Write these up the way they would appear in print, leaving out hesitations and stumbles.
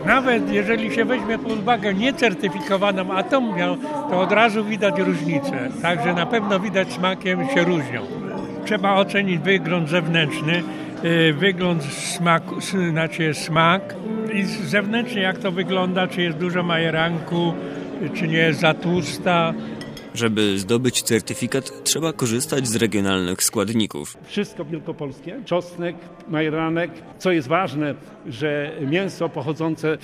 Nawet jeżeli się weźmie pod uwagę niecertyfikowaną, a tą miał, to od razu widać różnicę. Także na pewno widać smakiem się różnią. Trzeba ocenić wygląd zewnętrzny, wygląd smaku, znaczy smak i zewnętrznie jak to wygląda, czy jest dużo majeranku, czy nie jest za tłusta. Żeby zdobyć certyfikat, trzeba korzystać z regionalnych składników. Wszystko wielkopolskie, czosnek, majeranek. Co jest ważne, że mięso pochodzące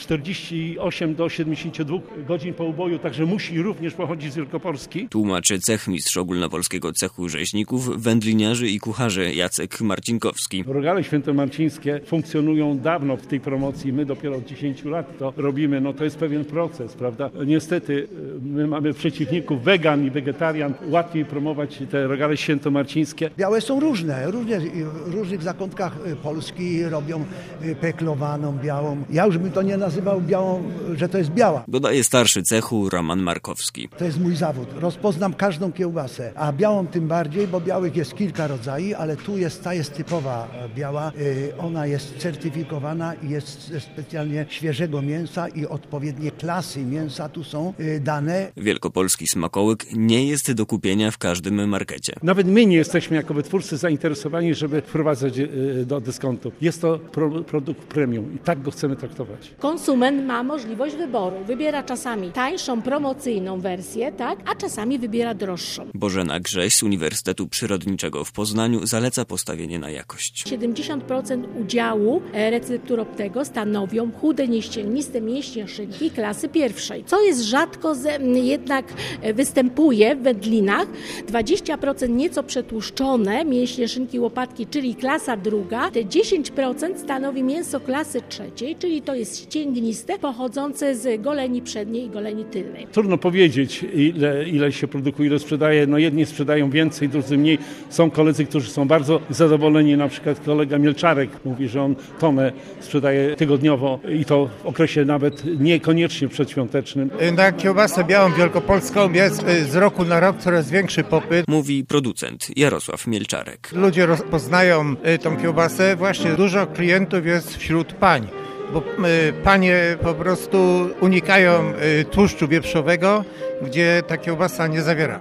48 do 72 godzin po uboju, także musi również pochodzić z Wielkopolski. Tłumaczy cechmistrz ogólnopolskiego cechu rzeźników, wędliniarzy i kucharzy Jacek Marcinkowski. Rogale świętomarcińskie funkcjonują dawno w tej promocji. My dopiero od 10 lat to robimy. No to jest pewien proces, prawda? Niestety my mamy przeciwników wegan i wegetarian. Łatwiej promować te rogale świętomarcińskie. Białe są różne. W różnych zakątkach Polski robią peklowaną, białą. Ja już bym to nie nazywał białą, że to jest biała. Dodaje starszy cechu Roman Markowski. To jest mój zawód. Rozpoznam każdą kiełbasę, a białą tym bardziej, bo białych jest kilka rodzajów, ale ta jest typowa biała. Ona jest certyfikowana i jest ze specjalnie świeżego mięsa i odpowiednie klasy mięsa tu są dane. Wielkopolski smakołyk nie jest do kupienia w każdym markecie. Nawet my nie jesteśmy jako wytwórcy zainteresowani, żeby wprowadzać do dyskontów. Jest to produkt premium i tak go chcemy traktować. Konsument ma możliwość wyboru. Wybiera czasami tańszą, promocyjną wersję, tak, a czasami wybiera droższą. Bożena Grześ z Uniwersytetu Przyrodniczego w Poznaniu zaleca postawienie na jakość. 70% udziału recepturoptego stanowią chude, nieścielniste mięśnie szynki klasy pierwszej, co jest rzadko jednak występuje w wędlinach. 20% nieco przetłuszczone mięśnie szynki łopatki, czyli klasa druga. Te 10% stanowi mięso klasy trzeciej, czyli to jest ścięgniste, pochodzące z goleni przedniej i goleni tylnej. Trudno powiedzieć, ile się produkuje, ile sprzedaje. No jedni sprzedają więcej, drudzy mniej. Są koledzy, którzy są bardzo zadowoleni. Na przykład kolega Mielczarek mówi, że on tonę sprzedaje tygodniowo i to w okresie nawet niekoniecznie przedświątecznym. Na kiełbasę białą wielkopolską jest z roku na rok coraz większy popyt. Mówi producent Jarosław Mielczarek. Ludzie rozpoznają tą kiełbasę. Właśnie dużo klientów jest wśród pań, bo panie po prostu unikają tłuszczu wieprzowego, gdzie ta kiełbasa nie zawiera.